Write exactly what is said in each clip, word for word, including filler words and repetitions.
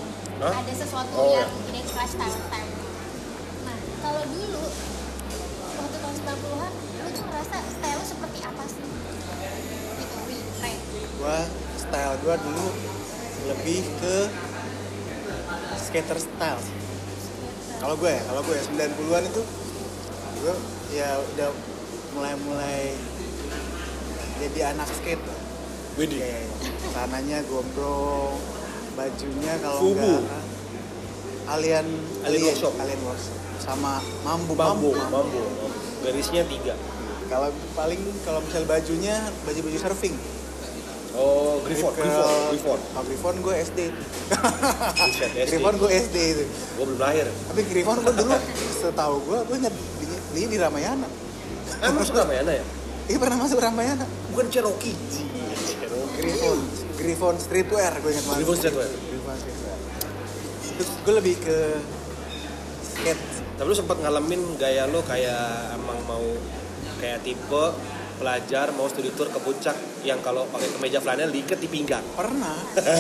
Hah? Ada sesuatu Oh, yang ya. identify style-style. Nah, kalau dulu waktu tahun sembilan puluhan, lu tuh ngerasa style lu seperti apa sih? Gitu, wih, keren. Gua style gua dulu lebih ke skater style. Kalau gue ya, kalau gue ya sembilan puluhan itu gue ya udah mulai-mulai jadi anak skate lah. Widih. Kayak celananya gombrong, bajunya kalau Fubu. enggak Alien Alien Workshop. Alien Workshop sama mambu Mambo, mambu. mambo. Garisnya tiga. Kalau paling kalau misal bajunya baju-baju surfing. Oh, Griffon, Ke- Griffon, Griffon. Oh, Griffon gue S D. Buset, S D. Griffon gue S D itu. Gue belum lahir. Tapi Griffon gue dulu setahu gue gue nyet beli di Ramayana. Eh, masuk Ramayana ya? Iya pernah masuk Ramayana. Bukan Cherokee. Cherokee. Griffon, Griffon streetwear gue ingat banget. Griffon streetwear. Griffon streetwear. Terus gue lebih ke skate. Tapi lu sempat ngalamin gaya lu kayak emang mau kayak tipe pelajar mau studi tour ke puncak yang kalau pakai kemeja flanel diikat di pinggang. Pernah.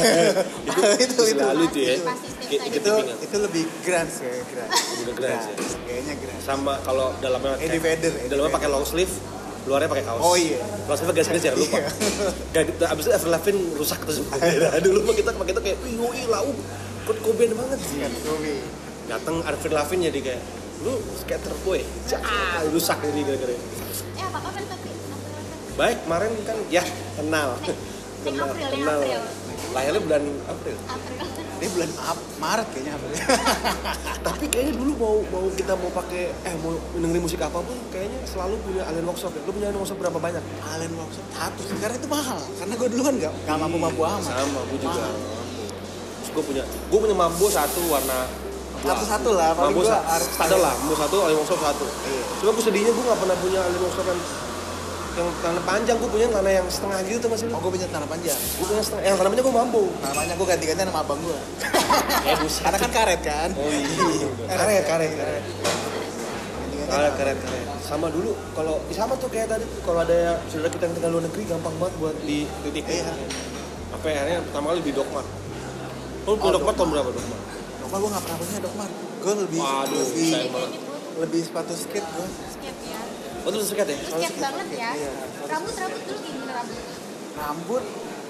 itu itu itu. selalu tuh ya. Pasti setiap I- kali. Ikat Itu di pinggang. itu lebih grand kayak grand. Lebih grand, ya. Kayaknya grand. Sama kalau dalamnya Eddie Vedder, Eddie dalamnya Vedder. pakai long sleeve, luarnya pakai kaos. Oh iya. Long sleeve geser-geser lupa. Iya. Kayak gitu, abis itu Avril Lavigne rusak terus. Dulu mah kita pakai itu kayak yoi lau. Kurt Cobain banget sih. Kan gue. Datang Avril Lavigne jadi kayak lu skater boy. Cah, rusak ini gara-gara. Eh, apa kabar tapi? Apa-apa? Baik, kemarin kan ya kenal. Neng Kenal, April, Neng kenal. April. Lahirnya bulan April. April. Dia bulan Ap- Maret kayaknya April. Tapi kayaknya dulu mau mau kita mau pakai eh mau dengerin musik apapun kayaknya selalu punya Alien Workshop ya. Lu punya Alien Workshop berapa banyak? Alien Workshop satu sih, karena itu mahal. Karena gue dulu kan nggak nggak mampu-mampu amat. Sama, gue juga. Mahal. Terus gue punya, gue punya Mambo satu warna Satu-satu lah, paling Mambo gua satu, harus standar lah, Mambo satu, Alien Workshop satu. Iya. Cuma gue sedihnya gue nggak pernah punya Alien Workshop yang yang tanah panjang, gue punya tanah yang setengah gitu tuh masih. Oh, gue punya tanah panjang. Gue punya setengah, yang tanah panjang gue Mambo. Namanya gue ganti-ganti sama abang gue. Eh buset. Karena kan karet kan. Oh iya. Karet, karet, karet. Ganti-ganti Karet, sama- karet, karet. Sama dulu, kalau sama tuh kayak tadi tuh, kalau ada ya, saudara kita yang tinggal luar negeri gampang banget buat di titik. Iya. Apa ya, akhirnya pertama kali di Dokmart. Lu punya Oh, Dokmart tahun Dokmart. berapa Dokmart? Dokmar gue nggak pernah punya Dokmar. Gue lebih Waduh, lebih sayang banget. lebih sepatu skate gue. Skate ya. Oh itu skate ya? Skate banget ya. Iya. Rambut-rambut dulu kayak gimana rambut? Rambut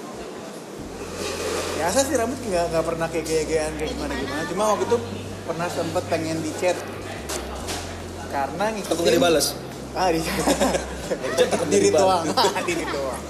biasa sih, rambut nggak nggak pernah kayak gaya-gayaan kayak gimana gimana. Cuma waktu itu pernah sempet pengen dicat karena Aku ngikutin. nggak dibales. Ah di Dicat takut diri dibales. doang, diri doang.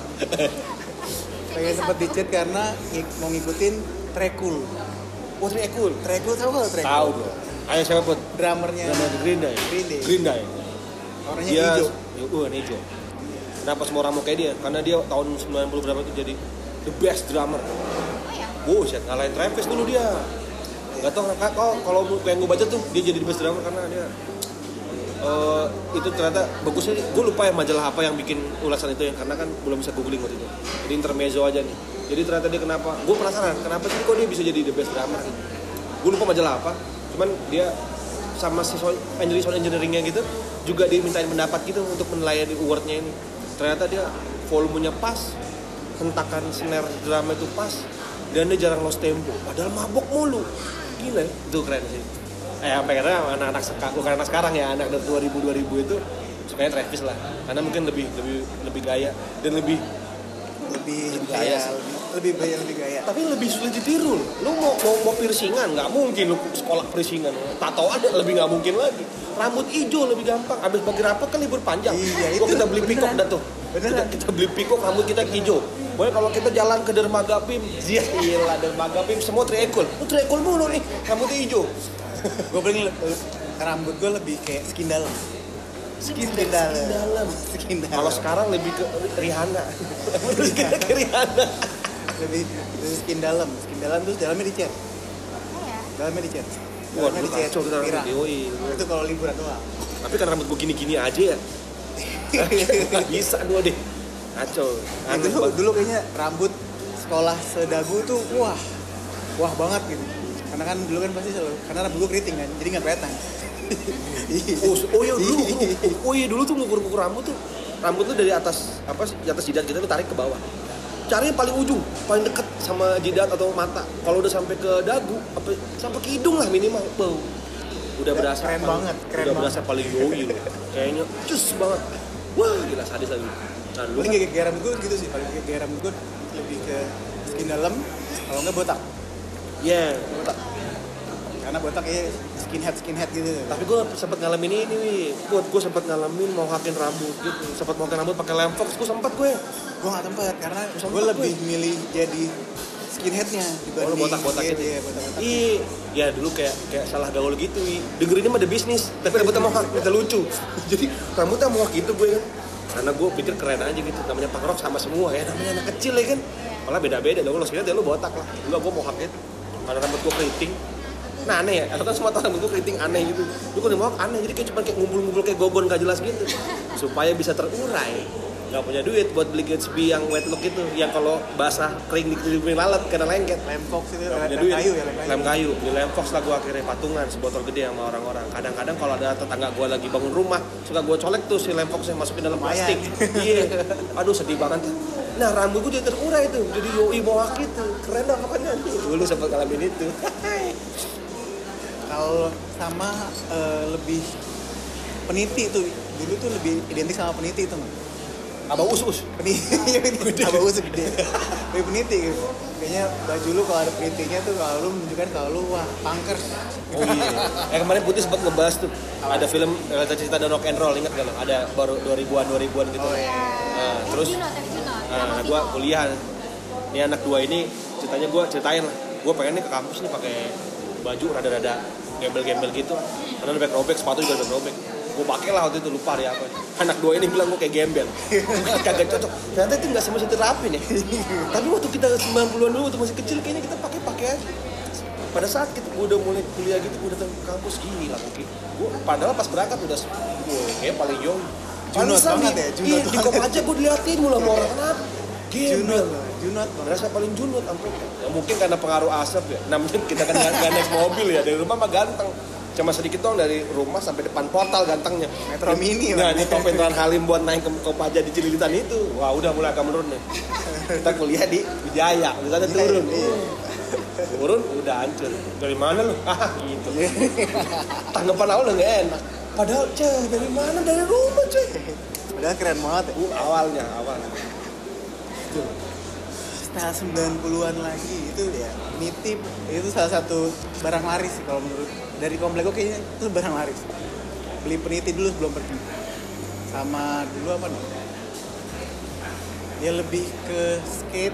Pengen sempet dicat karena ngik- mau ngikutin Trekul. Oh Tri Ekul. Trekul tahu nggak Trekul? Tahu dong. Ayo siapa put? Drummernya Nama Green Day. Green Day. Green Day. Warnanya Dia hijau. ya, uh, hijau. Kenapa semua orang mau kayak dia? Karena dia tahun sembilan puluh berapa itu jadi the best drummer. Oh ya. Buset, ngalahin Travis dulu dia. Gak tau kenapa, kalau kalau kayak gue baca tuh dia jadi the best drummer karena dia eh, itu ternyata bagusnya. Gue lupa ya majalah apa yang bikin ulasan itu ya, karena kan belum bisa googling waktu itu. Jadi intermezzo aja nih. Jadi ternyata dia kenapa? Gue penasaran kenapa sih kok dia bisa jadi the best drummer gitu. Gue lupa majalah apa. Cuman dia sama si sound engineering, sound engineeringnya gitu juga dimintain pendapat gitu untuk melayani awardnya ini. Ternyata dia volumenya pas, hentakan snare drama itu pas, dan dia jarang lost tempo. Padahal mabok mulu. Gila, itu keren sih. Eh, sampai karena anak-anak sekarang, bukan anak sekarang ya, anak dari dua ribu dua ribu itu sukanya Travis lah. Karena mungkin lebih lebih lebih gaya dan lebih lebih Lebih gaya, gaya sih. lebih gaya, lebih gaya. tapi lebih sulit ditiru. Lu mau mau, mau piercingan nggak mungkin, lu sekolah piercingan. Tato ada lebih nggak mungkin lagi. Rambut hijau lebih gampang. Abis bagi rapot kan libur panjang. Iya, Kok itu kita beli pikok beneran. dah tuh. Beneran. Kita, kita beli pikok rambut kita hijau. Pokoknya kalau kita jalan ke Dermaga Pim, iya gila Dermaga Pim semua triekul. Lu triekul mulu nih, rambutnya hijau. Gue paling le- rambut gue lebih kayak skin dalam. Skin dalam. dalam. Skin dalam. Kalau sekarang lebih ke Rihanna. Lebih ke Rihanna. lebih, lebih skin dalam. Skin dalam terus dalamnya dicat. Oh ya. Dalamnya dicat. Wah, Dalamnya lu dicat. kacau kita pirang. rambut yoi. Itu kalau liburan doang. Tapi kan rambut gue gini-gini aja ya. Nggak bisa dua deh. Kacau. Nah, Aneh dulu, banget. dulu kayaknya rambut sekolah sedagu tuh wah wah banget gitu. Karena kan dulu kan pasti selalu, karena rambut gue keriting kan, jadi nggak kelihatan. Oh, oh iya dulu, oh iya dulu tuh ngukur-ngukur rambut tuh, rambut tuh dari atas apa sih, di atas jidat kita tuh tarik ke bawah. cari yang paling ujung, paling deket sama jidat atau mata. Kalau udah sampai ke dagu, apa sampai ke hidung lah minimal. Wow. Udah berasa keren paling, banget, keren udah banget. berasa paling yoi loh. Kayaknya cus banget. Wah, gila sadis lagi. Nah, lu Paling gaya garam gue gitu sih, paling gaya garam gue lebih ke skin dalam, kalau enggak botak. ya, yeah. Botak. Karena botak ya skinhead skinhead gitu. Tapi gue sempet ngalamin ini, nih. Gue gue sempet ngalamin mau hakin rambut gitu. Sempet mau hakin rambut pakai lem fox, gue sempet gue. Gue nggak tempat karena Sempet gue lebih gue. milih jadi skinheadnya dibanding Oh, lu botak-botak iya, gitu. iya, botak-botak. Iya, ya dulu kayak kayak salah gaul gitu. Wi. Dengerinnya mah ada bisnis, tapi rambutnya mohak, kita lucu. Jadi rambutnya mohak gitu gue kan. Karena gue pikir keren aja gitu. Namanya punk rock sama semua ya, namanya anak kecil ya kan. Malah beda-beda dong. Lo skinhead ya lo botak lah. Enggak, gue mohak gitu. Karena rambut gue keriting. Nah aneh ya, atau kan semua tahu rambut gue keriting aneh gitu. Lu kan mohak aneh, jadi kayak cuma kayak ngumpul-ngumpul kayak gogon gak jelas gitu. Supaya bisa terurai. Gak punya duit buat beli Gatsby yang wet look itu, yang kalau basah kering dikelilingi lalat karena lengket. Lem fox itu Gak punya lem duit. kayu ya lem kayu. Lem kayu, beli lem fox lah gue akhirnya patungan sebotol gede sama orang-orang. Kadang-kadang kalau ada tetangga gue lagi bangun rumah, suka gue colek tuh si lem fox yang masukin dalam Lumayan. plastik. Iya, aduh sedih banget tuh. Nah rambut gue jadi terurai tuh, jadi yoi mohak gitu. Keren dong kapan nanti. Dulu sempet ngalamin itu. Kalau sama eh, lebih peniti tuh, dulu tuh lebih identik sama peniti tuh. Abang us-us. Peniti, abang usuk gede. Lebih peniti gitu. Kayaknya baju lu kalau ada penitinya tuh kalau lu menunjukkan kalau lu wah punkers. Oh iya. Eh kemarin Putih sempat ngebahas tuh. Ada film eh, cerita dan rock and roll, ingat gak lo? Ada baru dua ribuan dua ribuan gitu. Oh iya. Nah, terus Junot, Junot. nah, gua kuliah. Ini anak dua ini ceritanya gua ceritain lah. Gua pengen nih ke kampus nih pakai baju rada-rada gembel-gembel gitu. Karena robek-robek, sepatu juga robek. Gue pakai lah waktu itu, lupa hari apa. Anak dua ini bilang gue kayak gembel. Kagak cocok. Ternyata itu nggak semestinya rapi nih. Tapi waktu kita sembilan puluhan dulu, waktu masih kecil, kayaknya kita pakai-pakai aja. Pada saat kita gue udah mulai kuliah gitu, gue datang ke kampus gila mungkin. Gue padahal pas berangkat udah gue kayak paling young. Junot banget ya, junot Iya, di kop banget. aja gue diliatin mulu sama orang kenapa. Gembel. Junot, junot. Merasa paling junut sampai ya mungkin karena pengaruh asap ya. Namanya kita kan nggak nggak naik mobil ya, dari rumah mah ganteng. Cuma sedikit doang dari rumah sampai depan portal gantengnya. Metro Mini. Nah, Man. ini top Veteran Halim buat naik ke Kopaja di Cililitan itu. Wah, udah mulai agak menurun nih. Kita kuliah di Wijaya, misalnya turun. Iya. Turun udah hancur. Dari mana lu? Ah, gitu. Tanggapan awal udah nggak enak. Padahal, ceh, dari mana? Dari rumah, cuy. Padahal keren banget ya. Uh, awalnya, awal. Style sembilan puluhan lagi itu ya nitip itu salah satu barang laris sih kalau menurut dari komplek gue kayaknya itu barang laris. Beli peniti dulu sebelum pergi. Sama dulu apa nih? Dia lebih ke skate,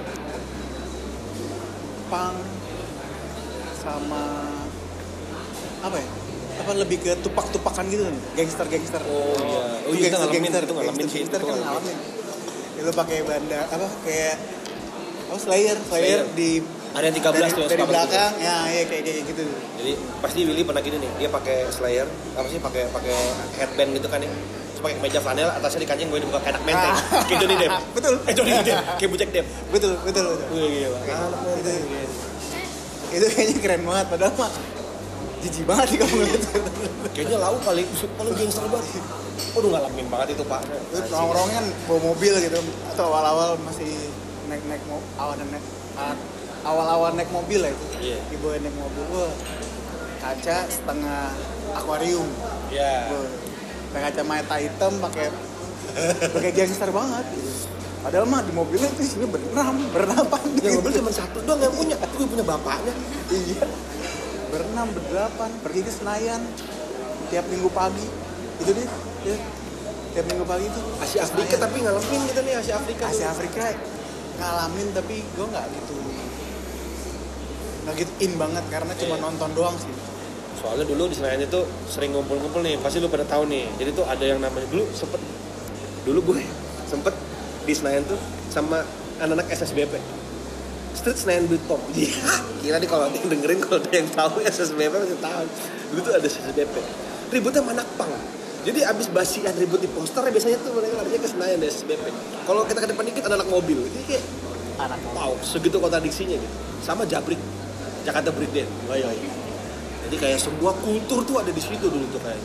punk, sama apa ya? Apa lebih ke tupak-tupakan gitu nih, gangster-gangster. Oh iya. Oh iya, kita ngalamin, itu ngalamin sih, Gangster itu kan ngalamin. ngalamin. Ya, lu pakai banda apa kayak oh Slayer, Slayer, Slayer. di Ada yang tiga belas dari, tuh yang dari suka belakang, ya, ya kayak kayak gitu. Jadi pasti Willy pernah gini nih, dia pakai Slayer, apa sih pakai pakai headband gitu kan ya. Terus pakai kemeja flanel, atasnya dikancing gue dibuka kayak anak menteng. Ah. Kayak Johnny Depp. Betul. Eh Johnny Depp, kayak Bucek Depp. Betul, betul, betul. Wih gila. Kayak Anak gitu. menteng. Itu kayaknya keren banget, padahal mah jijik banget sih kamu ngeliat. Kayaknya lau kali, paling gangster banget. Waduh ngalamin banget itu Pak. Itu nongkrongnya bawa mobil gitu, atau awal-awal masih naik-naik mo- awal naik awal-awal naik mobil lah itu. Iya. Dibawa naik mobil, wah kaca setengah akuarium. Iya. Wah, pakai kacamata hitam, pakai pakai gangster banget. Gitu. Padahal mah di mobilnya tuh isinya berenam, berenapan. Yang mobil cuma satu doang yang punya, itu gue punya bapaknya. Iya. Berenam, berdelapan, pergi ke Senayan tiap minggu pagi. Itu dia, dia tiap minggu pagi itu Asia Afrika tapi ngalamin kita nih Asia Afrika. Asia Afrika ngalamin tapi gue nggak gitu nggak gitu in banget karena cuma Iya. nonton doang sih. Soalnya dulu di Senayan itu sering ngumpul-ngumpul nih, pasti lu pada tahu nih. Jadi tuh ada yang namanya dulu sempet dulu gue sempet di Senayan tuh sama anak-anak S S B P. Street Senayan Beatpop. Iya, kira nih kalau ada yang dengerin, kalau ada yang tahu S S B P masih tahu. Dulu tuh ada S S B P. Ributnya sama anak pang. Jadi abis basian ribut di poster biasanya tuh mereka larinya ke Senayan di S S B P. Kalau kita ke depan dikit ada anak mobil. Jadi kayak Anak wow, segitu kontradiksinya gitu. Sama Jabrik, Jakarta Breakdance. Wah, iya, iya. Jadi kayak semua kultur tuh ada di situ dulu tuh kayak gitu.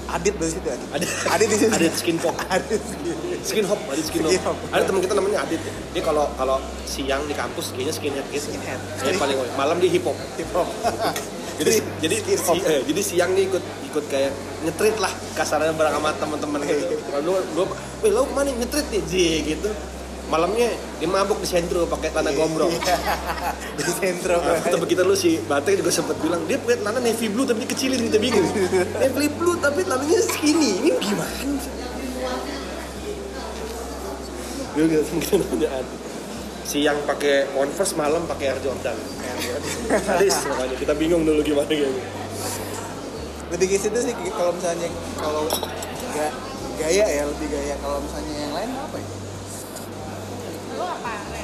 Adit dari situ Adit. Adit, Adit di situ. Adit skin pop. Adit. Skin hop, Adit skin hop. Skin hop. Ada teman kita namanya Adit. Dia kalau kalau siang di kampus kayaknya skinhead gitu. Skinhead. Dia paling malam dia hip hop. Hip hop. Jadi jadi Skin hop. si, eh, jadi siang nih ikut ikut kayak ngetrit lah kasarnya bareng sama teman-teman gitu. Lalu gua, "Weh, lu kemana ngetrit nih?" Ji gitu. Malamnya dia mabuk di sentro pakai tanah gombrong. Di sentro. Nah, tapi kita lu si Bate juga sempat bilang dia pakai celana navy blue tapi kecilin kita bingung. Navy blue tapi celananya skinny. Ini gimana sih? Gue nggak mungkin namanya Adi. Siang pakai Converse, malam pakai Air Jordan. Sadis makanya kita bingung dulu gimana gitu. Lebih ke situ sih kalau misalnya kalau gak gaya ya lebih gaya. Kalau misalnya yang lain apa ya? Lu apa? Le?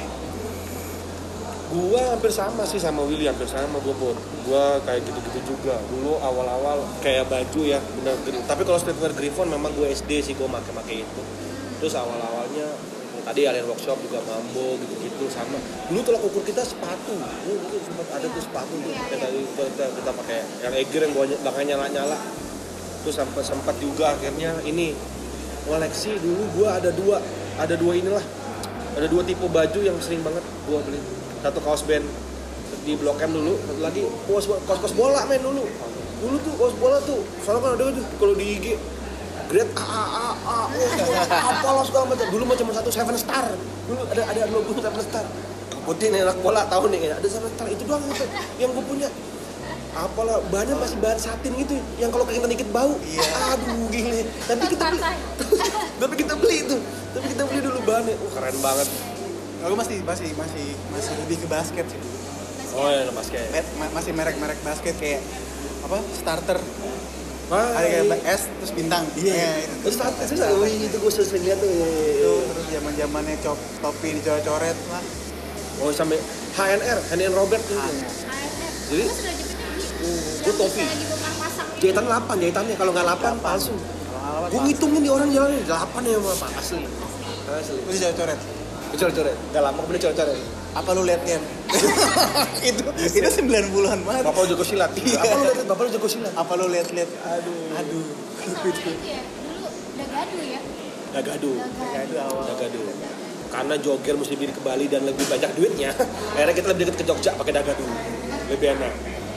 Gua hampir sama sih sama Willy, hampir sama gua pun. Gua kayak gitu-gitu juga. Dulu awal-awal kayak baju ya, bener. Tapi kalau streetwear Griffon memang gua S D sih gua make-make itu. Terus awal-awalnya tadi Alien Workshop juga Mambo gitu-gitu sama. Dulu tolak ukur kita sepatu. Dulu itu sempat ada tuh sepatu tuh. Kita kita, kita pakai yang Eger yang bawahnya belakangnya nyala-nyala. Terus sempat sempat juga akhirnya ini koleksi dulu gua ada dua, ada dua inilah. Ada dua tipe baju yang sering banget gua beli. Satu kaos band di Blok M dulu, satu lagi kaos kaos bola men dulu. Dulu tuh kaos bola tuh, soalnya kan ada tuh kalau di I G grade A A A A. Apa lo segala macam. Dulu mah cuma satu Seven Star. Dulu ada ada logo Seven Star. Putih nih anak bola tahu nih ada Seven Star itu doang gitu yang gua punya. Apalah bahannya masih bahan satin gitu yang kalau keringetan dikit bau. Iya. Aduh gile. Tapi kita beli. Tapi kita beli itu. Tapi kita beli dulu bahannya. Oh keren banget. Aku masih masih masih masih lebih ke basket sih. Oh ya basket. Ma- masih merek-merek basket kayak apa? Starter. Wah, Ada kayak S terus bintang. Iya. Ya, itu. Terus starter sih wih itu gue sering lihat tuh. Itu terus zaman-zamannya cop topi dicoret-coret lah. Oh sampai H and R, Henry Robert tuh. Ah, A S F. Jadi? Gua sudah jepitnya di. Gua topi. Lagi bukan pasang. Jahitan delapan jahitannya kalau nggak delapan palsu. Kalau Gue ngitungin di orang jalannya delapan ya apa asli. Asli. terus dicoret-coret. Coret-coret. Enggak lama kemudian coret-coret. Apa lu liat-liat? itu itu sembilan puluhan banget. Bapak lu jago silat. Apa lu lihat Bapak lu jago silat? Apa lu liat-liat? Aduh. Aduh. Eh sama itu ya. Dulu Dagadu ya. Dagadu. Dagadu awal. Dagadu. Karena joger mesti diri ke Bali dan lebih banyak duitnya, akhirnya kita lebih dekat ke Jogja pakai Dagadu. Lebih enak.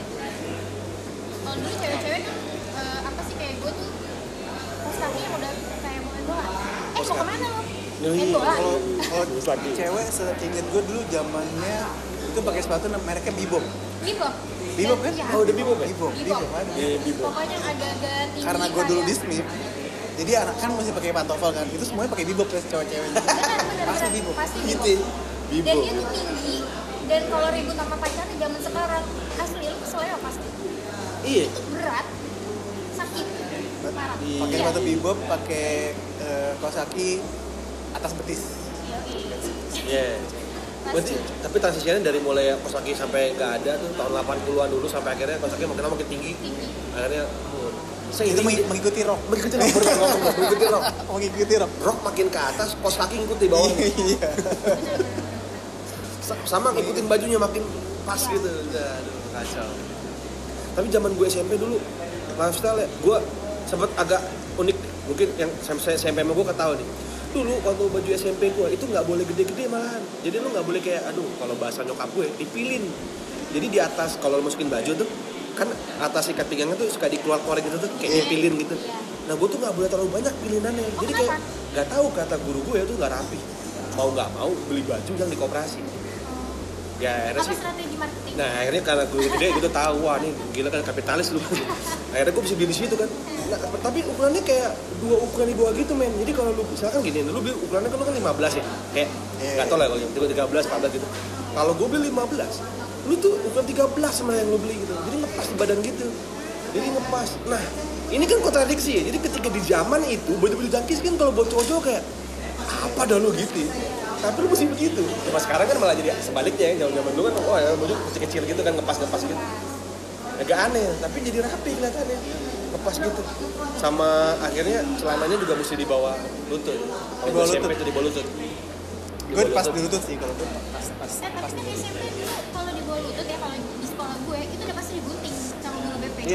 Kalau dulu cewek-cewek kan eh, apa sih kayak gue tuh pas kaki yang udah kayak mau main bola. Eh mau kemana lo? Main bola. Kalau kalau Terus lagi. cewek seinget gue dulu zamannya itu pakai sepatu mereknya Bebop. Bebop. Bebop kan? Iya. Oh, udah Bebop ya? Bebop, Bebop. Bebop ada. Iya, Bebop. Pokoknya yang agak-agak tinggi. Karena gue dulu di kayak- Smith, jadi anak kan masih pakai pantofel kan, itu semuanya pakai Bebop ya cewek-cewek. Bener, bener, Pasti bener. Bebop. Pasti Gitu. Bebop. Dan Bebop. dia tuh tinggi. Dan kalau ribut sama pacarnya zaman sekarang asli lu keselnya pasti Iya. berat, sakit, parah. Pakai Iya. sepatu Bebop, pakai eh, kaos kaki atas betis. Yoi. Iya. Berarti, tapi transisinya dari mulai kos kaki sampai nggak ada tuh tahun delapan puluhan dulu sampai akhirnya kos kaki makin lama makin tinggi. Tinggi. Akhirnya oh, saya Itu ini meng- mengikuti rock. mengikuti rock, baru ngomong, mengikuti rock. Mengikuti rock. Rock makin ke atas, kos kaki ngikut di bawah. Iya. Sa- Sama ngikutin bajunya makin pas gitu. Aduh, kacau. Tapi zaman gue S M P dulu lifestyle ya, gue sempat agak unik. Mungkin yang S M P S M P gue ketahui nih. Dulu waktu baju S M P gue itu nggak boleh gede-gede malahan. Jadi lu nggak boleh kayak, aduh, kalau bahasa nyokap gue dipilin. Jadi di atas kalau lu masukin baju tuh kan atas ikat pinggangnya tuh suka dikeluar-keluarin gitu tuh kayak dipilin gitu. Nah gue tuh nggak boleh terlalu banyak pilinannya. Oh, Jadi kayak kenapa? nggak tahu kata guru gue itu nggak rapi. Mau nggak mau beli baju yang di koperasi. Ya akhirnya Apa sih. strategi marketing? Nah akhirnya karena gue gede gitu tahu wah nih gila kan kapitalis lu. Akhirnya gue bisa beli di situ kan. Nah, tapi ukurannya kayak dua ukuran di bawah gitu men. Jadi kalau lu misalkan gini, lu beli ukurannya kan lu kan lima belas ya. Kayak Iya. nggak tahu lah kalau yang tiga belas, empat belas gitu. Kalau gue beli lima belas, lu tuh ukuran tiga belas sama yang lu beli gitu. Jadi ngepas di badan gitu. Jadi ngepas. Nah ini kan kontradiksi ya. Jadi ketika di zaman itu baju-baju jangkis kan kalau buat cowok kayak apa dah lu gitu. Tapi lu mesti begitu. Cuma sekarang kan malah jadi sebaliknya ya. Zaman dulu kan oh ya baju kecil-kecil gitu kan ngepas-ngepas gitu. Agak aneh, tapi jadi rapi kelihatannya. Ngepas gitu. Sama akhirnya celananya juga mesti di bawah lutut. Kalau Di bawah S M P lutut. itu di bawah lutut. Di Gue bawah pas lutut. di lutut sih kalau gue pas pas Eh pas tapi kan S M P dulu kalau di bawah lutut ya kalau di sekolah gue itu udah pasti digunting sama guru B P. Iya.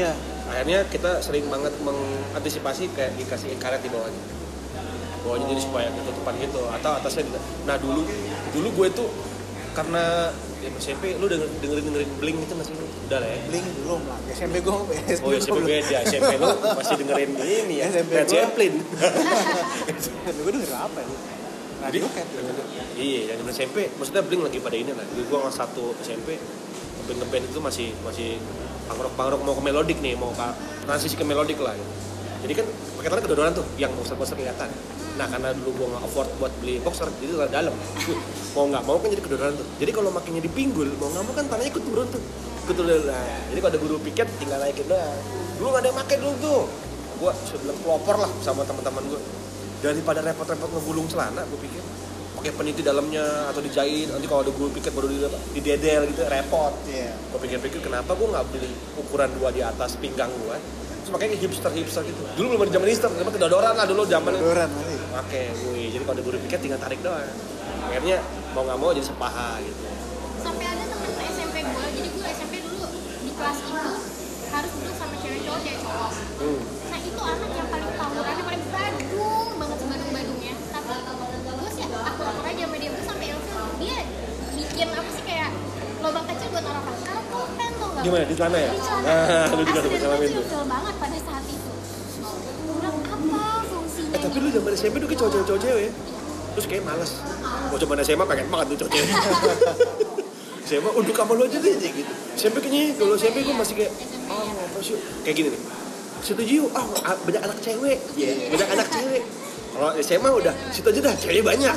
akhirnya kita sering banget mengantisipasi kayak dikasih karet di bawahnya bawahnya jadi supaya ketutupan gitu atau atasnya tidak. Nah dulu dulu gue tuh karena di S M P lu denger, dengerin dengerin Blink itu masih udah lah ya. Blink belum lah. S M P gue S M P Oh ya S M P beda. S M P lu masih dengerin ini ya. S M P Led gua- Zeppelin. gue denger apa ya? Radio Cat. Iya, yang di S M P maksudnya Blink lagi pada ini lah. Jadi gua kelas satu S M P ngeband-ngeband itu masih masih punk rock punk rock mau ke melodik nih, mau ke transisi ke melodik lah. Ya. Jadi kan paketannya kedodoran tuh yang boxer-boxer kelihatan. Nah karena dulu gue nggak afford buat beli boxer, jadi udah dalam. Mau nggak mau kan jadi kedodoran tuh. Jadi kalau makinnya di pinggul, mau nggak mau kan tanahnya ikut turun tuh. Ikut turun. Nah, jadi kalau ada guru piket tinggal naikin doang. Dulu nggak ada yang pakai dulu tuh. Gue sebelum pelopor lah sama teman-teman gue. Daripada repot-repot ngegulung celana, gue pikir pakai peniti dalamnya atau dijahit. Nanti kalau ada guru piket baru di didedel gitu, repot. Iya. Gue pikir-pikir kenapa gue nggak beli ukuran dua di atas pinggang gue. Terus makanya hipster-hipster gitu. Dulu belum ada zaman hipster, cuma kedodoran lah dulu zamannya. Kedodoran masih. Oke, gue jadi kalau ada guru piket tinggal tarik doang. Akhirnya mau nggak mau jadi sepaha gitu. Sampai ada temen S M P gue, jadi gue S M P dulu di kelas itu harus duduk sama cewek cowok cewek cowok. Hmm. Nah itu anak yang paling tawurannya paling badung banget sebadung badungnya. Tapi gue sih aku akur aja sama dia, gue sampai ilfil dia bikin apa sih kayak lubang kecil buat orang orang. Kalau pulpen tuh nggak? Gimana di celana ya? Di celana. Ah, lu juga Asli, sempet dan ngalamin gue tuh. ilfil banget pada saat itu. Kurang apa fungsinya? Eh tapi lu zaman S M P tuh kayak cowok-cowok cowok cewek ya? Terus kayak males. Mau coba S M A pengen banget tuh cowok cewek. S M A udah kamar lu aja deh gitu. S M P kayaknya kalau S M P gue masih kayak oh apa sih kayak gini nih. Setuju yuk, ah oh, banyak anak cewek. Iya, yeah. Banyak anak cewek. Kalau S M A udah situ aja dah, cewek banyak.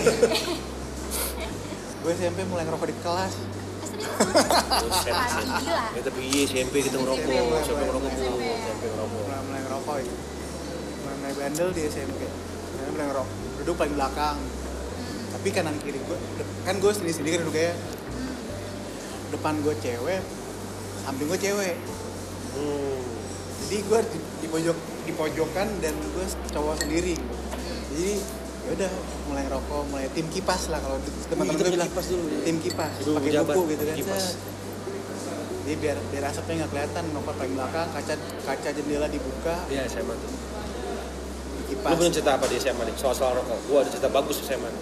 Gue S M P mulai ngerokok di kelas. Buset, buset. Gila. Ya tapi iya S M P kita ngerokok, S M P ngerokok bu, S M P ngerokok. Mulai, mulai ngerokok itu. Mulai, mulai bandel di S M P. Mulai, mulai ngerokok. Duduk paling belakang. Tapi kanan kiri gue, kan gue sendiri-sendiri kan duduknya. Depan gue cewek, samping gue cewek. Hmm. Jadi gue di, di pojok di pojokan dan gue cowok sendiri. Jadi ya udah mulai ngerokok, mulai tim kipas lah kalau teman-teman Wih, gue bilang kipas dulu. tim kipas, Dulu pakai pejabat, buku gitu kan. kipas. Set. Jadi biar biar asapnya nggak kelihatan, nongkrong paling belakang, kaca kaca jendela dibuka, Iya S M A tuh. kipas. Lu punya cerita apa di S M A nih? Soal-soal rokok. Gua ada cerita bagus di S M A.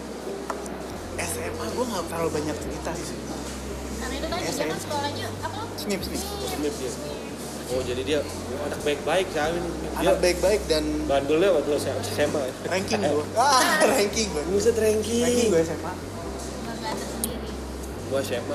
S M A gue nggak terlalu banyak cerita sih. Karena itu tadi dia kan sekolahnya apa? Snip snip. Smith dia. Oh jadi dia oh, anak baik-baik Cawin. Dia Anak baik-baik dan bandelnya waktu S M A. ranking gue. Ah ranking gue. Buset ranking. Ranking gue S M A. Bangga tersendiri. Gua S M A.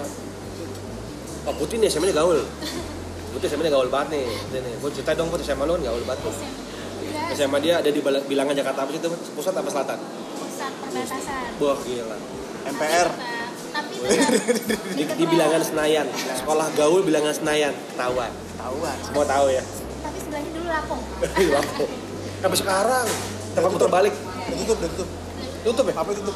Oh Putih nih S M A-nya gaul. Putih S M A-nya gaul banget nih. Putih nih. Gua cerita dong Putih S M A lu gaul banget tuh. Enggak, S M A dia ada di bala- bilangan Jakarta apa sih itu? Pusat apa selatan? pusat perbatasan. Wah gila. M P R. Tapi tetap Di, di bilangan Senayan. Sekolah gaul bilangan Senayan. Ketahuan. Tahuan. Semua tahu ya. tapi sebelahnya dulu lapong. Lapor. Sampai sekarang. Tempat putar balik. Udah tutup, udah tutup. Tutup ya? Apa tutup?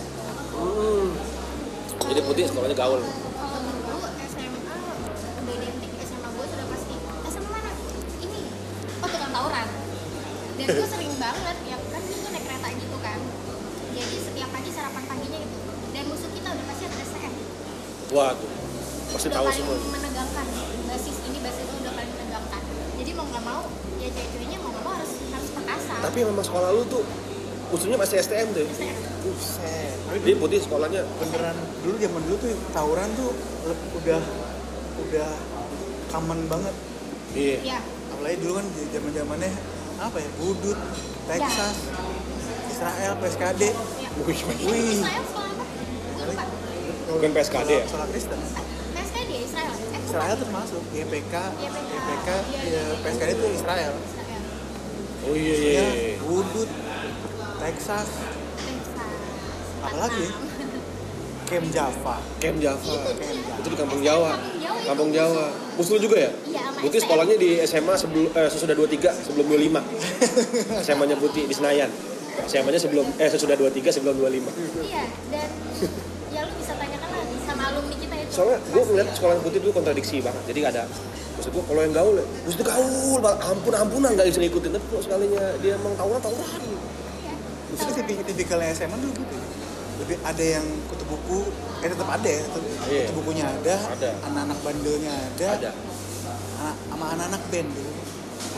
Hmm. Jadi Putih sekolahnya gaul. Kalau dulu S M A udah identik S M A gue sudah pasti S M A mana? Ini. Oh tukang tawuran. Dan gue sering banget ya kan gue naik kereta gitu kan. Jadi setiap pagi sarapan paginya gitu. Dan musuh kita udah pasti ada S M. Waduh. Pasti Udah tahu paling semua. menegangkan. Basis ini basis itu udah paling menegangkan. Jadi mau nggak mau ya cewek-ceweknya mau nggak mau harus harus perkasa. Tapi memang sekolah lu tuh musuhnya masih S T M tuh. S M. Buset. Tapi Dia Putih sekolahnya beneran dulu zaman dulu tuh tawuran tuh le- udah udah common banget. iya. Ya. Apalagi dulu kan zaman zamannya apa ya, Budut, Texas, Israel, P S K D. Ya. Wih, Wih. Israel sekolah apa? Gue lupa. Bukan P S K D ya? Sekolah Kristen. P S K D Israel. Eh, bukan. Israel tuh masuk, Y P K, Y P K, Y P K, iya, ya, iya, P S K D itu Israel. Israel. Oh iya iya. Ya, iya. Budut, Texas, Texas. apalagi ya? Camp Java. Camp Java. Itu dia. Itu di Kampung Jawa. Kampung Jawa. Musuh lu juga ya? Iya, sama Putih S T M. sekolahnya di S M A sebelum eh, sesudah dua puluh tiga sebelum dua puluh lima. S M A-nya Putih di Senayan. S M A-nya sebelum eh sesudah dua puluh tiga sebelum dua puluh lima. Iya, dan ya lu bisa tanyakan lagi sama alumni kita itu. Soalnya gue ngeliat sekolah Putih dulu kontradiksi banget. Jadi ada maksud gue kalau yang gaul, maksud itu gaul, ampun ampunan nggak bisa ngikutin. Tapi kalau sekalinya dia emang tawuran tawuran. Iya. Itu tipik- tipikalnya S M A dulu gitu. Lebih ada yang kutu buku, eh tetap ada ya, tetap Iya. kutu bukunya ada, Ada. anak-anak bandelnya ada, Ada. anak, sama anak-anak band dulu.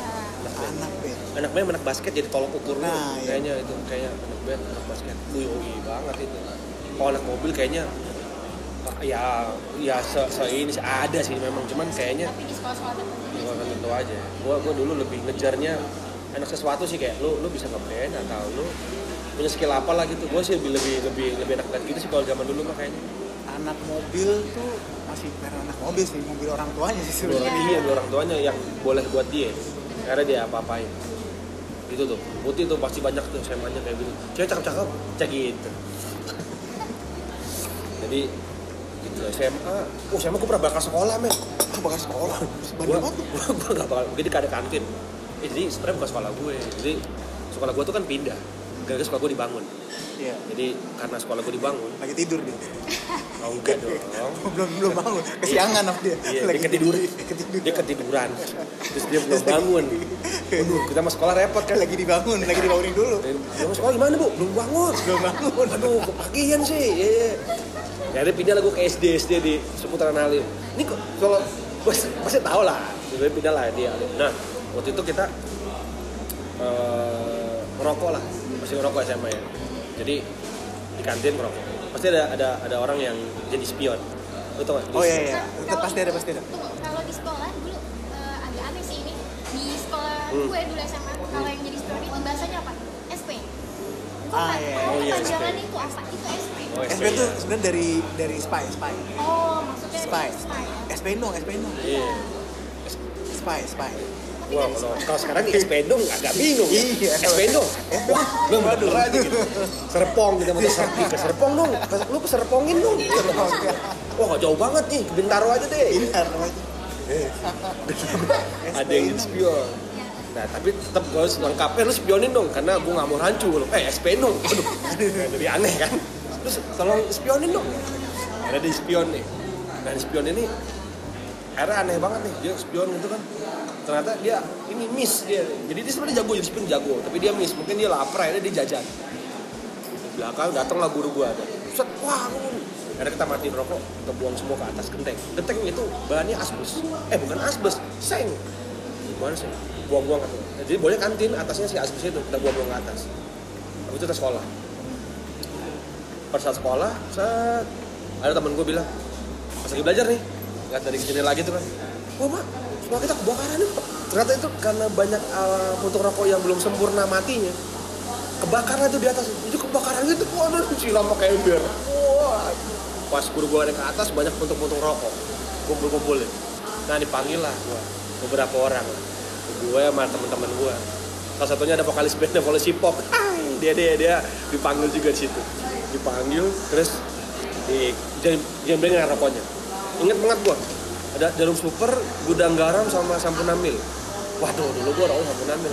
Anak band. Anak band anak basket jadi tolok ukur lu. Nah, iya. Kayaknya itu kayak anak band anak basket. Wih, banget itu. Kalau anak mobil kayaknya ya ya se, se ini sih ada sih memang, cuman kayaknya Tapi di sekolah-sekolah tertentu gua kan tentu aja. Gua gua dulu lebih ngejarnya anak sesuatu sih, kayak lu lu bisa ngeband atau lu punya skill apa lah gitu. Gua sih lebih lebih lebih lebih enak banget gitu sih kalau zaman dulu mah kayaknya. Anak mobil tuh masih bukan anak mobil sih, mobil orang tuanya sih Lu sebenarnya. orang, iya, lu orang tuanya yang boleh buat dia karena dia apa-apain. Gitu tuh. Putih tuh pasti banyak tuh S M A-nya kayak gitu. Cewek cakep-cakep, cek gitu. Jadi gitu S M A, oh S M A gue pernah bakal sekolah men. Ah, bakal sekolah. Gue Bandel banget tuh. gue gak bakal, jadi ada kantin. Eh, jadi sebenarnya bukan sekolah gue, jadi sekolah gue tuh kan pindah. Gara-gara sekolah gue dibangun. Iya. Jadi karena sekolah gue dibangun, Lagi tidur dia. oh enggak dong. belum belum bangun. Kesiangan apa dia? Iya, Lagi dia ketidur, ketidur. dia ketiduran. Terus dia belum bangun. Waduh, kita mau sekolah repot kan. Lagi dibangun, lagi dibangunin dulu. Dia mau sekolah gimana bu? Belum bangun. Belum bangun. Aduh, kepagian sih. Iya, iya. Ya, dia pindah lah gue ke S D, S D di seputaran Halim. Ini kok kalau pasti, pasti tahu lah. Dia pindah lah dia. Nah, waktu itu kita uh, ngerokok lah, masih ngerokok S M A ya. Jadi di kantin ngerokok. Pasti ada ada ada orang yang jadi spion. Lu tau gak? Oh iya iya, tetap pasti ada pasti ada. Tunggu, kalau di sekolah dulu eh, agak aneh sih ini. Di sekolah Hmm. gue dulu S M A, kalau yang jadi spion itu bahasanya apa? S P. Gue Ah, nggak iya. tahu Oh, iya, kepanjangan S P. itu apa. Itu S P. Oh, S P tuh sebenarnya dari dari spy, spy. Oh, maksudnya Spy. itu spy ya? S P no, S P no. Iya. Spy, spy. Tapi Wah, dari kalau, sekolah. kalau sekarang di S P dong agak bingung ya. Iya. S P dong. Wah, lu waduh aja gitu. Serpong gitu sama Serpi ke Serpong dong. Ke- Lu ke Serpongin dong. Wah, gak jauh banget nih, ke Bintaro aja deh. Pintar namanya. Ada yang jadi spion. Nah, tapi tetap gue lengkapnya lu spionin dong, karena gue gak mau rancu lu. Eh, S P dong. Aduh, lebih aneh kan. Terus tolong spionin dong. Ada di spion nih. Nah, di spion ini akhirnya aneh banget nih, dia spion gitu kan. Ternyata dia ini miss dia. Jadi dia sebenarnya jago, jadi spion jago, tapi dia miss. Mungkin dia lapar, akhirnya dia jajan. Di belakang datanglah guru gua ada. Set, wah, guru. Akhirnya kita matiin rokok, kita buang semua ke atas genteng. Genteng itu bahannya asbes. Eh, bukan asbes, seng. Gimana sih? Buang-buang ke atas. Jadi boleh kantin, atasnya si asbes itu kita buang-buang ke atas. Habis itu kita sekolah. Pas saat sekolah, set, ada temen gue bilang, pas lagi belajar nih, lihat dari jendela lagi tuh kan, wah mak, sekolah kita kebakaran nih. Ternyata itu karena banyak uh, puntung rokok yang belum sempurna matinya, kebakaran tuh di atas. Itu kebakaran gitu, waduh, silam pakai ember. Wah, pas guru gue naik ke atas banyak puntung-puntung rokok, kumpul-kumpulin. Nah dipanggil lah gue, beberapa orang lah, gue sama teman-teman gue. Salah satunya ada vokalis bandnya, vokalis hip hop. Dia dia dia dipanggil juga di situ. Dipanggil terus di jembrengin rokoknya. Ingat banget gua, ada jarum super, gudang garam sama sampun amil. Waduh, dulu gua rokok sampun amil.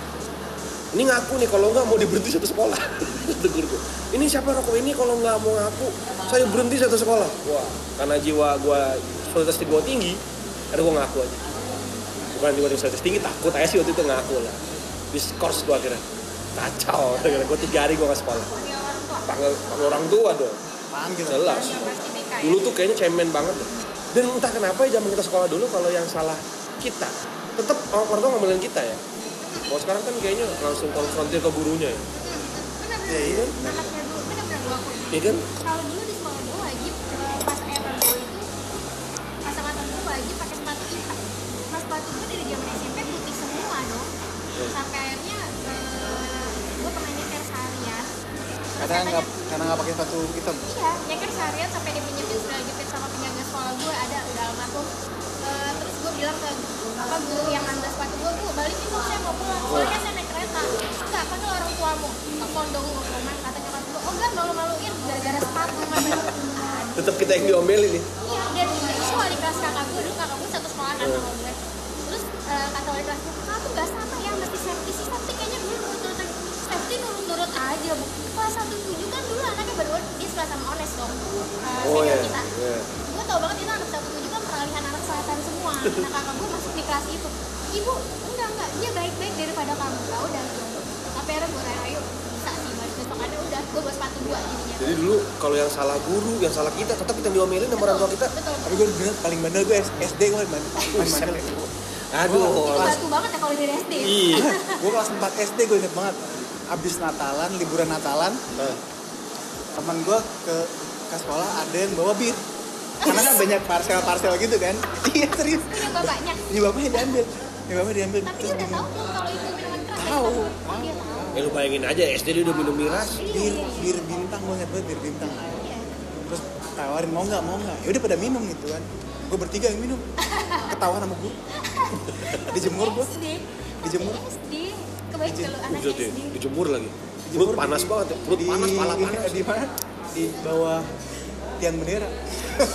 Ini ngaku nih, kalau nggak mau diberhenti satu sekolah. Tegur gua. Ini siapa rokok ini, kalau nggak mau ngaku, saya berhenti satu sekolah. Wah, karena jiwa gua solidaritas gua tinggi, ada gua ngaku aja. Bukan jiwa solidaritas tinggi, takut aja sih waktu itu ngaku lah. Diskors gua akhirnya. Kacau, gua tiga hari gua nggak sekolah. Panggil, panggil orang tua dong. Panggil. Jelas. Dulu tuh kayaknya cemen banget deh. Dan entah kenapa ya zaman kita sekolah dulu kalau yang salah kita, tetap orang tua ngomelin kita ya. Kalau sekarang kan kayaknya langsung konfrontir ke gurunya ya. Bener-bener. Ya, iya. Anaknya dulu, bener-bener gue akuin. Iya kan? Kalau dulu di sekolah gue wajib, eh, pas era gue itu, pasang-pasang gue wajib pakai sepatu hitam. Pas sepatu gue dari zaman S M P putih semua dong. Sampai akhirnya eh, gue pernah nyetir seharian. Terus Karena nggak katanya- karena nggak pakai sepatu hitam. Iya, nyeker seharian sampai dipinjemin sudah jepit sama penjaga sekolah gue ada udah almarhum. Uh, terus gue bilang ke apa guru yang ambil sepatu gue, bu balikin dong saya mau pulang. Soalnya saya naik kereta. Enggak, kan orang tuamu. Telepon dong ke rumah, kata nyokap gue, oh enggak malu-maluin gara-gara sepatu. Tetap kita yang diomelin nih. Iya, dan itu wali kelas kakak gue dulu, kakak gue satu sekolah kan sama gue. Terus uh, kata wali kelas gue, kamu gak sama ya mesti safety sih, tapi kayaknya dulu nurut-nurut safety nurut-nurut aja bu. Kelas satu tujuh kan dulu anaknya baru dia sebelah sama Ones dong, uh, Oh senior iya. kita. Iya. Gue tau banget itu anak satu tujuh kan peralihan anak selatan semua. Nah kakak gue masuk di kelas itu. Ibu, enggak enggak, dia baik-baik daripada kamu. Ya udah, tapi akhirnya gue rela yuk bisa sih. Baru besokannya udah, gue bawa sepatu dua jadinya. Jadi dulu kalau yang salah guru, yang salah kita, tetap kita diomelin sama orang tua kita. Betul. Tapi gue bener paling bandel gue S D gue paling bandel. Paling bandel. Aduh, Ini harus- batu banget ya kalau dari S D. Iya. Gue kelas empat S D gue inget banget. Abis Natalan, liburan Natalan, Nah, teman gue ke ke sekolah ada yang bawa bir. Karena kan banyak parsel-parsel gitu kan. Iya serius. Punya bapaknya. Ini bapaknya diambil. Ini bapaknya diambil. Tapi dia udah tahu belum kalau itu minuman keras? Tahu. Oh, dia tahu. ya lu bayangin aja S D dia udah minum miras. Bir, bir bintang gue inget banget bir bintang. Iya. Terus tawarin mau nggak mau nggak. Ya udah pada minum gitu kan. Gue bertiga yang minum. Ketawa sama gue. Dijemur gue. S D. Dijemur. S D. Kebaik kalau anak Buset S ya, D. dijemur lagi. Dijemur Perut panas di- banget ya. Perut di, panas, pala panas. Di mana? Di bawah tiang bendera. Iya,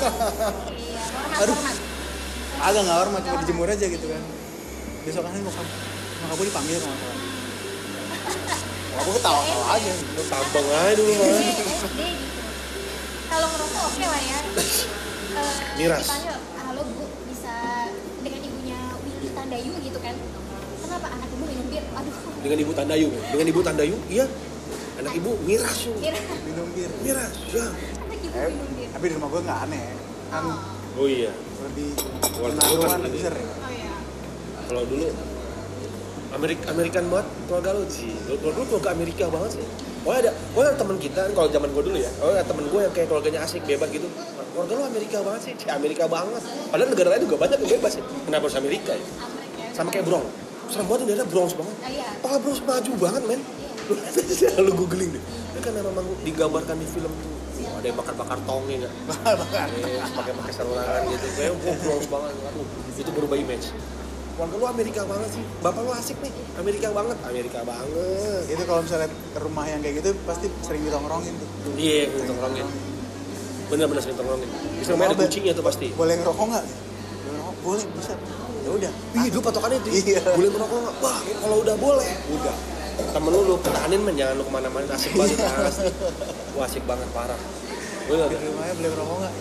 hormat, Aduh. hormat. Agak nggak hormat, cuma dijemur aja gitu kan. Besok kan mau kamu, mau kamu dipanggil sama kawan. Aku ketawa-tawa aja. Lu tampang aja dulu S D, mah. S D gitu. Kalau ngerokok oke lah ya. Eh, Miras. Dipanggil, halo bu, bisa dengan ibunya Willy Tandayu gitu kan. Kenapa anak ibu minum bir? Aduh, Dengan ibu Tandayu, dengan ibu Tandayu, iya. Anak ibu miras yuk. bir. Minum bir. Miras, ya. Anak ibu Eh, minum bir. tapi di rumah gue nggak aneh. Kan Oh, Oh iya. lebih Keluarga lu kan menaruhan gitu. besar ya. oh ya. Kalau dulu Amerik Amerikan banget keluarga lu sih. Keluarga lu keluarga Amerika banget sih. Oh ada, oh ada teman kita kan kalau zaman gue dulu ya. Oh ada temen gue yang kayak keluarganya asik bebas gitu. Nah, keluarga lu Amerika banget sih, Cih, Amerika banget. Padahal negara lain juga banyak yang bebas ya. Kenapa harus Amerika ya? Amerika. Sama kayak Bronx. Serem banget ini ada Bronx banget. Ah, iya. Pala Bronx maju banget men. Iya. Lu googling deh. Itu kan memang digambarkan di film tuh. Oh, ada yang bakar-bakar tonge nggak? Bakar. Eh, pakai-pakai serangan gitu. Kayak gue Bronx banget. Aduh, itu berubah image. Keluarga lu Amerika banget sih. Bapak lu asik nih. Amerika banget. Amerika banget. Itu kalau misalnya ke rumah yang kayak gitu pasti sering ditongkrongin tuh. Iya, ditongkrongin. Bener-bener sering tongkrongin. Bisa main ada kucingnya tuh pasti. Boleh ngerokok nggak? Boleh ngerokok? Boleh, bisa. Ya udah. Ih, dulu patokannya itu. Iya. Boleh merokok nggak? Wah, kalau udah boleh. Udah. Temen lu lu pertahanin men, jangan lu kemana-mana. Asik banget, asik. Wah, asik banget parah. Gue Di rumahnya boleh ngerokok nggak?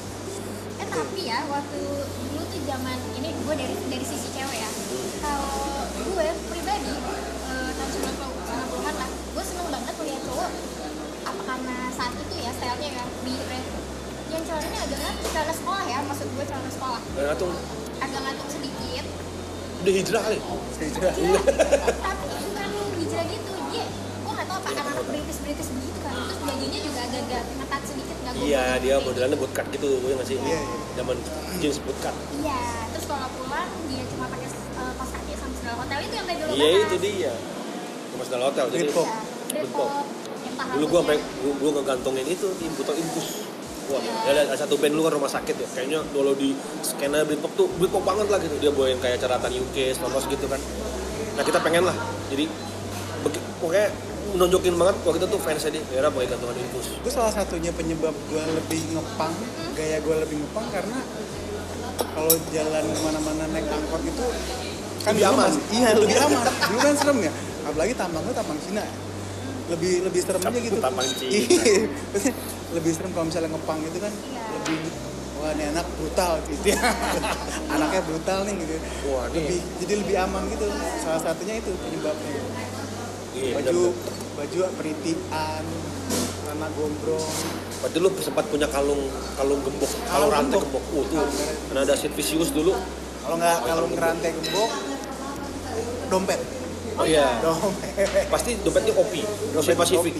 Eh tapi ya waktu dulu tuh zaman ini gue dari dari sisi cewek ya. Kalau gue pribadi eh, tahun sembilan puluhan lah, gue seneng banget melihat cowok. Apa karena saat itu ya stylenya kan di yang celananya agak ngatung, celana sekolah ya, maksud gue celana sekolah ngatung. agak ngatung sedikit. Udah hijrah kali. Hijrah. Iya, tapi bukan hijrah gitu. Dia, gue nggak tahu apa anak-anak British British begitu kan. Terus bajunya juga agak-agak ngetat sedikit, nggak Iya, gombrong dia gitu. modelannya bootcut gitu, gue nggak sih? Iya, iya. Zaman jeans bootcut. Iya, terus kalau pulang dia cuma pakai uh, kaos kaki sama sandal hotel itu yang tadi dulu Iya, itu dia. Cuma sandal hotel. Jadi Britpop. Britpop. dulu gue sampai gue gue ngegantungin itu di botol infus. Wah, ya ada satu band lu kan rumah sakit ya. Kayaknya kalau di skena Britpop tuh Britpop banget lah gitu. Dia bawain kayak caratan U K, Stones gitu kan. Nah kita pengen lah. Jadi begi- pokoknya menonjokin banget waktu itu tuh fansnya dia. Era pakai gantungan infus. Itu salah satunya penyebab gue lebih ngepang, gaya gue lebih ngepang karena kalau jalan kemana-mana naik angkot itu kan Lebih dulu aman. masih- iya lebih aman. Dulu kan serem ya. Apalagi tampang lu tampang Cina. Lebih lebih serem aja gitu. Tampang Cina. Iya. Maksudnya lebih serem kalau misalnya ngepang itu kan Iya. lebih wah ini anak brutal gitu ya. Anaknya brutal nih gitu. Wah, ini- Lebih jadi lebih aman gitu. Salah satunya itu penyebabnya. Iya, Baju bener-bener. baju peritian, celana gombrong. Berarti lu sempat punya kalung kalung gembok, kalung rantai gembok. gembok. Oh, tuh. Karena ada Sid Vicious dulu. Kalau nggak kalau ngerantai gembok, dompet. Oh iya. Dompet. Pasti dompetnya kopi. Ocean Pacific. Kopi.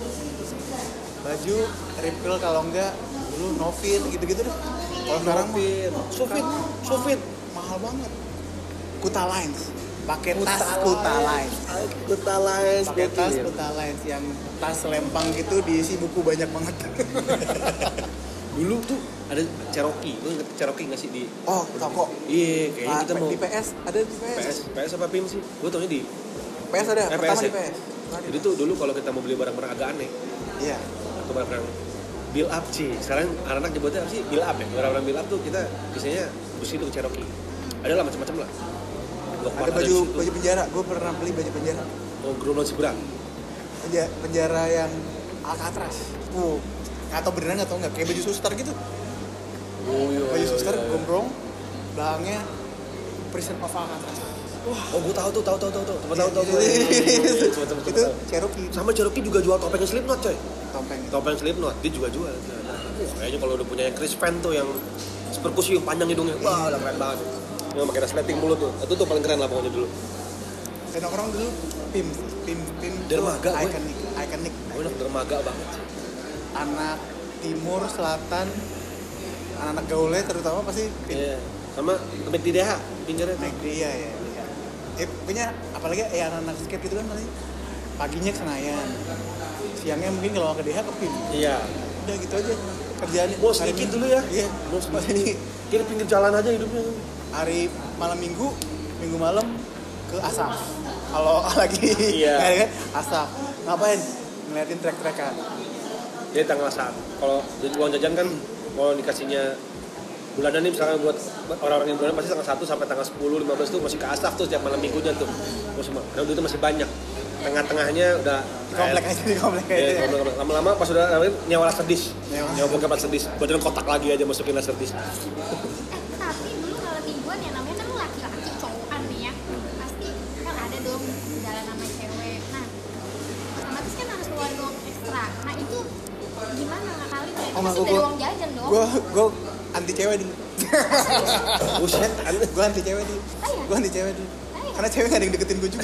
Baju Ripple kalau nggak dulu Novit gitu-gitu deh. Kalau sekarang mah Novit. Sofit, Sofit. mahal banget. Kuta Lines. Pakai tas Kuta Lines. Kuta Lines. Pakai tas gokil. Kuta Lines yang tas lempang gitu diisi buku banyak banget. Dulu tuh ada Cherokee. Lu inget Cherokee nggak sih di? Oh, toko. Iya, kayaknya Ah, kita mau di P S ada di P S. P S, P S apa P I M sih? Gue taunya di P S ada. Eh, Pertama P S di ya? P S. Jadi tuh dulu kalau kita mau beli barang-barang agak aneh, Iya. atau barang build up sih. Sekarang anak-anak nyebutnya apa sih? Build up ya. Barang-barang build up tuh kita biasanya bus itu ke Cherokee. Ada lah macam-macam lah. Gua Ada kemarin baju di situ. baju penjara. Gue pernah beli baju penjara. Oh, Gromol seberang. Penjara, penjara yang Alcatraz. Uh, atau beneran atau enggak kayak baju suster gitu. Oh iya. Baju iya, suster iya. gombrong, belakangnya Prison of Alcatraz. Wah, oh gue tahu tuh, tahu tahu tahu tahu. Tempat tahu tahu tahu. Itu Coba coba itu coba. Cherokee Sama Cherokee juga jual topeng Slipknot coy. topeng. Topeng Slipknot dia juga jual. Wah, kayaknya kalau udah punya Chris Van tuh yang perkusi yang panjang hidungnya, wah udah keren banget. yang pakai resleting mulut tuh. Itu tuh paling keren lah pokoknya dulu. Saya nongkrong dulu Pim, Pim, Pim Dermaga, gue. ikonik, ikonik. Gue anak dermaga banget sih. Anak timur, selatan, anak-anak gaulnya terutama pasti Pim. Iya. Sama Mek di D H pinggirnya tuh. Naik dia ya. ya. Eh, punya apalagi ya anak-anak skate gitu kan paling paginya ke Senayan. Siangnya mungkin kalau ke D H ke Pim. Iya. Udah gitu aja kerjaannya. Mau Hari sedikit Minggu- dulu ya. Iya. Mau Hari, sedikit. Kira pinggir jalan aja hidupnya. hari malam minggu, minggu malam ke Asaf. Kalau lagi Iya. nggak ada kan Asaf. Ngapain? Ngeliatin trek-trekan. Jadi tanggal saat kalau uang jajan kan kalau dikasihnya bulanan nih misalkan buat orang-orang yang bulanan pasti tanggal satu sampai tanggal sepuluh, lima belas tuh masih ke Asaf tuh setiap malam minggunya tuh. Terus karena dulu itu masih banyak. Tengah-tengahnya udah Di komplek aja di komplek aja. Iya, komplek. Lama-lama pas udah namanya nyewa laser disc. Nyewa. Nyewa bokep laser disc. Badan kotak lagi aja masukin laser disc. Eh tapi dulu kalau mingguan ya namanya kan laki-laki cowokan nih ya, pasti kan ada dong jalan sama cewek. Nah otomatis kan harus keluar uang ekstra. Nah itu gimana ngakalin ya? Oh, Pasti nggak, dari gua- uang jajan dong. Gue gue anti cewek dulu. Buset, aneh. Gue anti cewek dulu. Ah, iya? Gue anti cewek dulu. Ah, iya? Karena cewek gak ada yang deketin gue juga.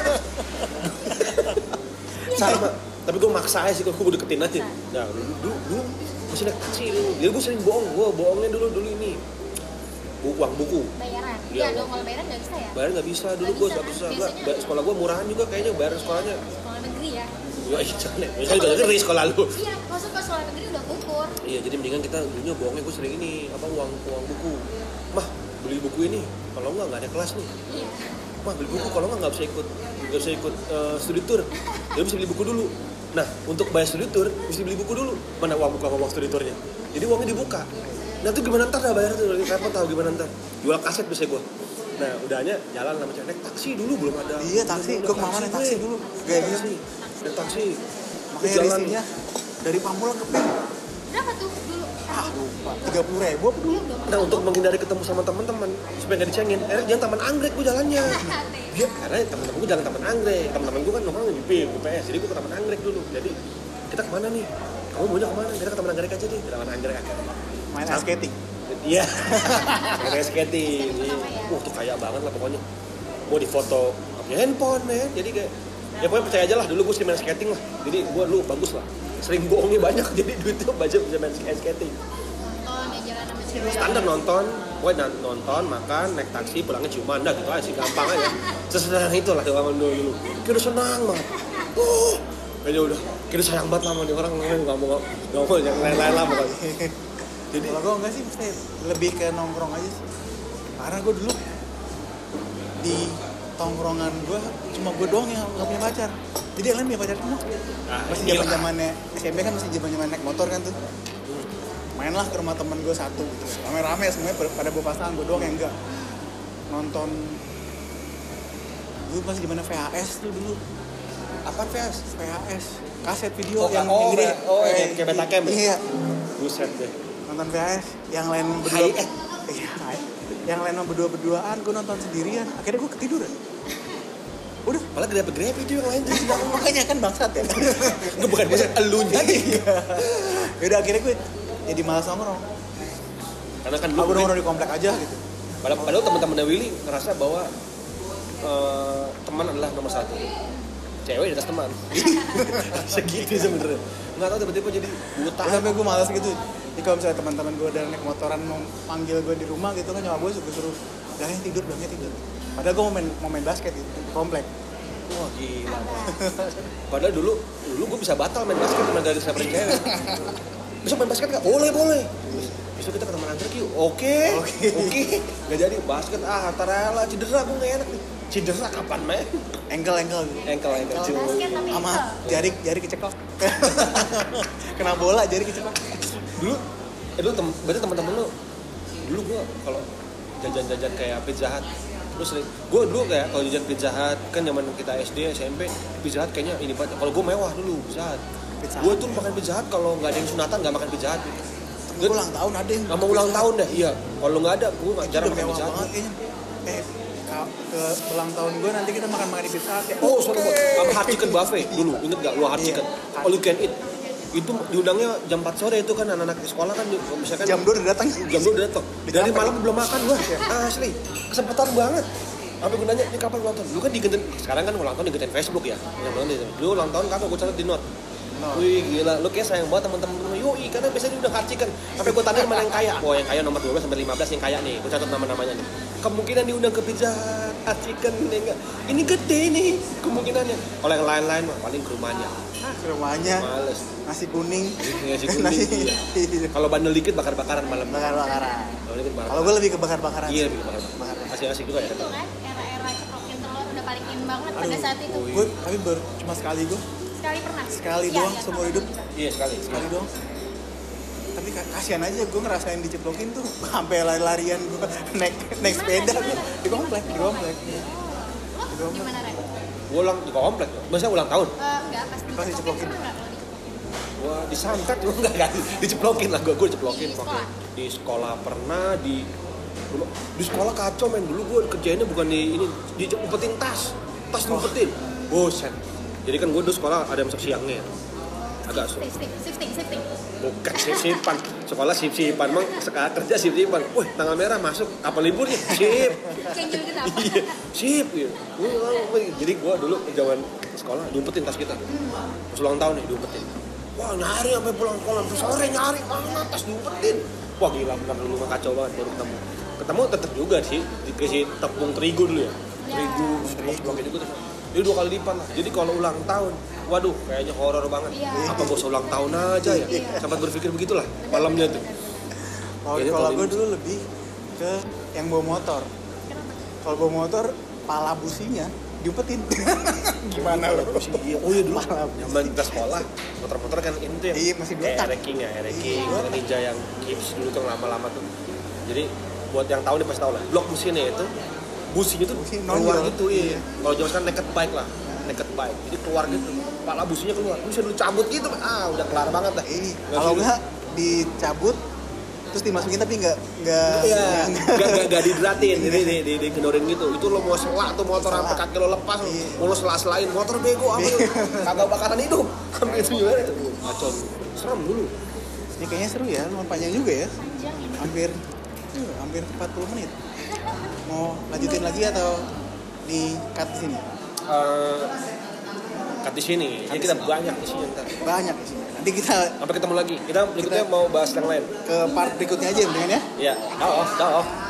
Sama. Tapi gue maksa aja sih kalau gue deketin aja. Nah, dulu, dulu, dulu masih naik taksi dulu. Jadi gue sering bohong. Gue bohongnya dulu dulu ini. Buku, uang buku. Bayaran. Iya, Iya dong kalau bayaran nggak bisa ya. Bayar nggak bisa dulu Nggak gue bisa, satu kan? susah. Biasanya- Ba- Sekolah gue murahan juga kayaknya bayar sekolahnya. Sekolah negeri ya. Ya iya jangan. Misalnya juga ngeri sekolah lu. Iya, maksud ke sekolah negeri udah ukur. Iya jadi mendingan kita dulunya bohongnya gue sering ini apa uang uang buku. Mah beli buku ini. Kalau nggak nggak ada kelas nih. Iya. Mah beli buku kalau nggak nggak bisa ikut nggak bisa ikut uh, studi tour. Jadi mesti beli buku dulu. Nah untuk bayar studi tour mesti beli buku dulu. Mana uang buka uang studi tournya? Jadi uangnya dibuka. Nah itu gimana ntar dah bayar tuh? Repot tahu gimana ntar? Jual kaset bisa gue. Nah udahnya jalan sama cewek naik taksi dulu belum ada. Iya, taksi. Belum Gua ada kemana naik gue. taksi dulu. Gaya gitu. Taksi. Naik taksi. Makanya Jalan. risinya dari Pamulang ke Pim. Berapa tuh dulu? Ah lupa. Tiga puluh ribu apa dulu? Iya udah Nah untuk menghindari ketemu sama teman-teman supaya nggak dicengin, akhirnya jangan taman anggrek gue jalannya. Dia karena teman-teman gue jalan taman anggrek, teman-teman gue kan nongkrong di P P S, jadi gue ke taman anggrek dulu. Jadi kita kemana nih? Kamu maunya kemana? Kita ke taman anggrek aja deh, ke taman anggrek akhirnya. Main ice skating. Iya, kayak skating. Skating pertama ya? Wah tuh kaya banget lah pokoknya. Mau difoto pakai handphone men, jadi kayak ya pokoknya percaya aja lah dulu gue sering main skating lah. Jadi gue dulu bagus lah. Sering bohongnya banyak, jadi duitnya budget bisa main skating. nonton ya jalan sama cewek. Standar nonton, gue nonton, makan, naik taksi, pulangnya ciuman, dah gitu aja sih, gampang aja. Sesederhana itu lah doang dulu dulu. Kayak udah senang banget. Oh, kayaknya udah, kayak udah sayang banget sama nih orang, nggak mau nggak mau yang lain-lain lah pokoknya. Jadi kalau gue enggak sih, mesti lebih ke nongkrong aja sih. Karena gue dulu di tongkrongan gue cuma gue doang yang nggak punya pacar. Jadi yang lain punya pacar semua. Ah, Masih gila. zaman zamannya S M P kan masih zaman zaman naik motor kan tuh. Mainlah ke rumah temen gue satu gitu. Rame-rame semuanya pada- pada bawa pasangan, gue doang yang enggak. Nonton gue masih zaman V H S tuh dulu. Apaan V H S? V H S kaset video Oh, yang, oh, yang gede. oh, Eh, yang kayak Betacam ya? Iya. Buset deh. Nonton V H S yang lain berdua. Hai, eh. Iya, hai. Yang lain berdua-berduaan, gue nonton sendirian. Akhirnya gue ketiduran. Udah, Malah grepe-grepe itu yang lain tuh. makanya kan bangsat ya. Enggak bukan bukan elunya. Yaudah akhirnya gue jadi malas nongkrong. Karena kan Aku dulu nongkrong di komplek aja gitu. Padahal, padahal teman-temannya Willy ngerasa bahwa eh, teman adalah nomor satu. Cewek di atas teman. Segitu sebenarnya. Nggak tahu tiba-tiba jadi buta. Terus sampai gue malas gitu. Jadi kalau misalnya teman-teman gue udah naik motoran mau panggil gue di rumah gitu kan, nyokap gue suka suruh bilangnya tidur, bilangnya tidur. Padahal gue mau main, mau main basket gitu, di komplek. Wah gila. Padahal dulu dulu gue bisa batal main basket karena dari siapa cewek. Bisa main basket nggak? Boleh boleh. Besok kita ke taman anggrek yuk. Oke. Oke. Oke. Gak jadi basket ah antara rela cedera gue nggak enak nih. Cedera kapan main? Engkel engkel gitu. Engkel engkel cuy. Basket tapi Sama itu. jari jari keceklok. Kena bola jari keceklok. Dulu eh dulu tem, berarti teman-teman lu dulu gue kalau jajan-jajan kayak Pizza Hut terus sering gue dulu kayak kalau jajan Pizza Hut kan zaman kita S D S M P Pizza Hut kayaknya ini banget kalau gue mewah dulu Pizza Hut Pizza gue Hut. tuh makan Pizza Hut kalau nggak ada yang sunatan nggak makan Pizza Hut Gue ulang tahun ada yang nggak mau ulang tahun deh iya kalau nggak ada gue nggak jarang udah makan mewah Pizza Hut banget kayaknya. Eh, ka- ke ulang tahun gue nanti kita makan makan di Pizza Hut ya. oh soalnya gue sama hard chicken buffet dulu inget gak lu hard Iya. chicken all you can eat Itu diundangnya jam empat sore itu kan anak-anak di sekolah kan misalkan Jam dua udah datang. jam dua udah datang. Dari malam belum makan gua. Asli. Kesempatan banget. Apa gunanya ini kapan ulang tahun? Lu kan digentin sekarang kan ulang tahun digentin Facebook ya. Yang ulang tahun. Lu ulang tahun kagak gua catat di note. No. Wih gila, lu kayak sayang banget teman-teman lu. Yoi, karena biasanya udah harcikan. Sampai gua tanya mana yang kaya. Wah, yang kaya nomor dua belas sampai lima belas yang kaya nih. Gua catat nama-namanya nih. Kemungkinan diundang ke Pizza Hut, harcikan ini enggak. Ini gede nih kemungkinannya. Kalau yang lain-lain mah paling ke rumahnya. Ke rumahnya. Males. Nasi kuning. Nasi kuning. Iya. Kalau bandel dikit bakar-bakaran malam. Bakar-bakaran. Kalau dikit bakar. Kalau gue lebih ke bakar-bakaran. Iya, lebih ke bakar-bakaran. Asik-asik juga ya. Itu kan era-era ceprokin telur udah paling in banget pada saat itu. Gue tapi baru cuma sekali gue. Sekali pernah. Sekali Iya, doang iya, seumur sama hidup. juga. Iya, sekali. Sekali doang. Tapi kasihan aja gue ngerasain diceplokin tuh sampai lari-larian gue naik naik sepeda Gimana? gue di komplek di komplek. Lo gimana, Ren? Gua ulang di komplek. Masa ulang tahun? Eh, enggak, pas Pas diceplokin diceplokin. pernah nggak kalau diceplokin? Gua disantet gua enggak kan. Diceplokin lah gua, gua diceplokin Di sekolah? Di sekolah pernah di di sekolah kacau men. Dulu gua kerjainnya bukan di ini, diumpetin tas. Tas diumpetin. Bosan. Jadi kan gua dulu sekolah ada masuk siangnya. Agak su- Shifting, shifting, shifting. bukan sip-sipan. Sekolah sip-sipan, Mang. Sekarang kerja sip-sipan. Wih, tanggal merah masuk. Apa libur nih? Sip. Ganjil genap. Iya, sip gitu. Jadi gua dulu zaman sekolah diumpetin tas kita. Pas ulang tahun nih diumpetin. Wah, nyari sampai pulang sekolah sampai sore nyari mana tas diumpetin. Wah, gila benar dulu mah kacau banget baru ketemu. Ketemu tetap juga sih dikasih tepung terigu dulu ya. Terigu, terigu gitu tuh. Jadi dua kali lipat lah. Jadi kalau ulang tahun, waduh kayaknya horor banget. Iya. Apa gak usah ulang tahun aja ya? Iya. Sempat berpikir begitulah malamnya tuh. Kalau Kayaknya kalau tahun gue ini- dulu lebih ke yang bawa motor. Kenapa? Kalau bawa motor, pala businya diumpetin. Gimana lo? Oh iya dulu zaman kita sekolah motor-motor kan ini tuh yang Iya, masih kayak botak. Ereking ya, Ereking, Iya. Ninja yang Gibbs dulu tuh lama-lama tuh. Jadi buat yang tahu nih pasti tahu lah. Blok mesinnya itu businya tuh Busi keluar nonjol. gitu iya. Iya. Kalau zaman sekarang naked bike lah, naked bike. Jadi keluar gitu. Pala businya keluar. Bisa dulu cabut gitu. Ah, udah kelar banget dah. Ini Nggak kalau sih, enggak dicabut terus dimasukin tapi enggak enggak Iya, gak, gak, gak dideratin, jadi di, di, di kendorin gitu. Itu lo mau selak tuh motor sampai kaki lo lepas, Iya. mau lo selak-selain motor bego apa lu? Kagak bakaran hidup. Sampai itu juga. Kacau. Serem dulu. Ini kayaknya seru ya, lumayan panjang juga ya. Panjang ini. Hampir uh, hampir empat puluh menit. Mau lanjutin lagi atau di cut di sini? Eh, cut di sini. Jadi kita banyak di sini ntar. Banyak di sini. Nanti kita Sampai ketemu lagi. Kita berikutnya Kita- mau bahas yang lain. ke part berikutnya aja mendingan ya. Ya, dah, dah.